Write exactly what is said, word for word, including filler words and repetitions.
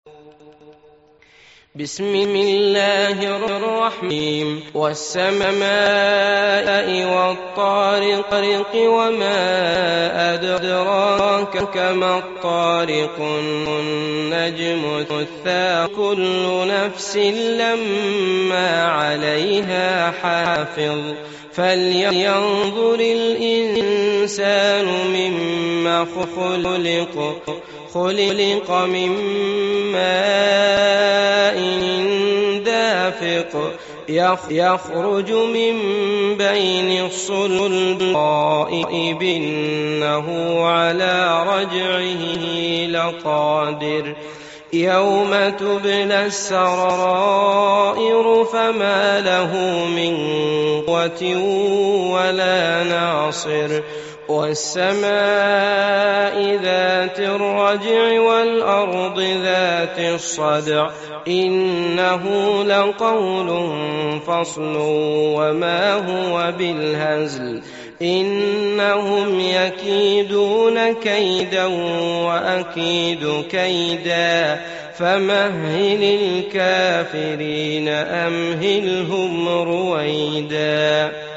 بسم الله الرحمن والسماء والطارق وما أدراك ما الطارق النجم الثاقب كل نفس لما عليها حافظ فلينظر الإنسان مما خلق خلق من ماء دافق يخرج من بين الصلب إنه على رجعه لقادر يوم تبلى السرائر فما له من قوة ولا ناصر والسماء ذات الرجع والأرض ذات الصدع إنه لقول فصل وما هو بالهزل إنهم يكيدون كيدا وأكيد كيدا فمهل الكافرين أمهلهم رويدا.